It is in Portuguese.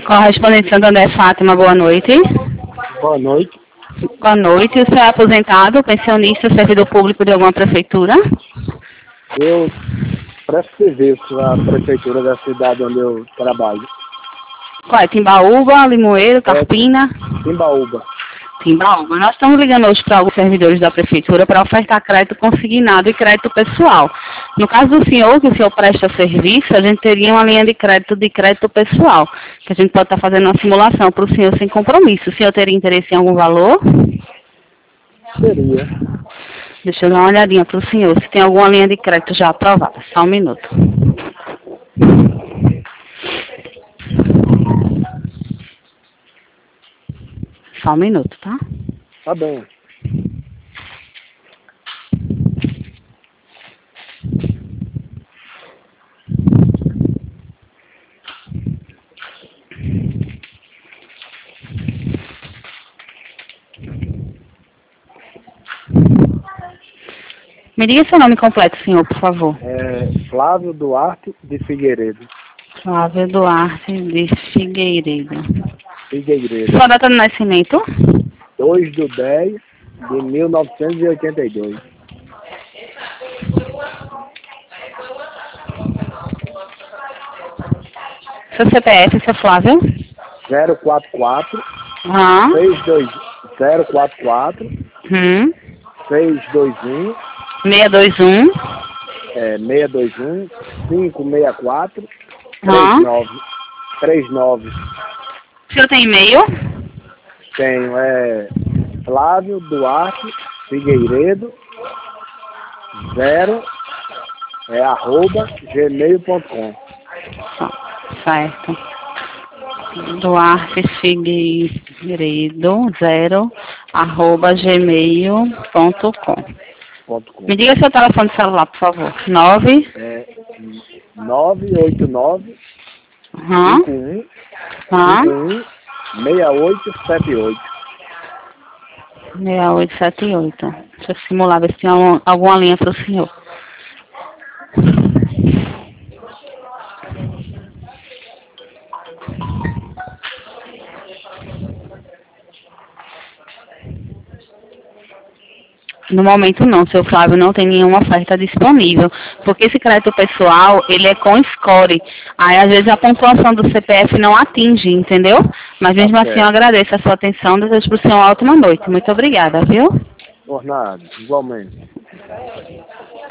Correspondente Santander Fátima, boa noite. Boa noite. Boa noite. O senhor é aposentado, pensionista, servidor público de alguma prefeitura? Eu presto serviço à prefeitura da cidade onde eu trabalho. Qual é? Timbaúba, Limoeiro, Carpina? Timbaúba. Timbaúba. Nós estamos ligando hoje para alguns servidores da prefeitura para ofertar crédito consignado e crédito pessoal. No caso do senhor, que o senhor presta serviço, a gente teria uma linha de crédito pessoal, que a gente pode estar fazendo uma simulação para o senhor sem compromisso. O senhor teria interesse em algum valor? Seria. Deixa eu dar uma olhadinha para o senhor, se tem alguma linha de crédito já aprovada. Só um minuto. Só um minuto, tá? Tá bem. Me diga seu nome completo, senhor, por favor. Flávio Duarte de Figueiredo. Flávio Duarte de Figueiredo. Figueiredo. Sua data de nascimento? 2/10/1982. Seu CPF, seu Flávio? 044 Aham. 044 621 621 621 564 Aham. 39. O senhor tem e-mail? Tenho, Flávio Duarte Figueiredo 0 @gmail.com. Certo. Duarte Figueiredo 0 @gmail.com. Me diga seu telefone celular, por favor. 989 Aham. 51 Aham. 6878. 6878. Deixa eu simular, ver se tem alguma linha para o senhor. No momento não, seu Flávio, não tem nenhuma oferta disponível, porque esse crédito pessoal, ele é com score, aí às vezes a pontuação do CPF não atinge, entendeu? Mas mesmo assim eu agradeço a sua atenção, desejo para o senhor uma ótima noite. Muito obrigada, viu? Por nada, igualmente.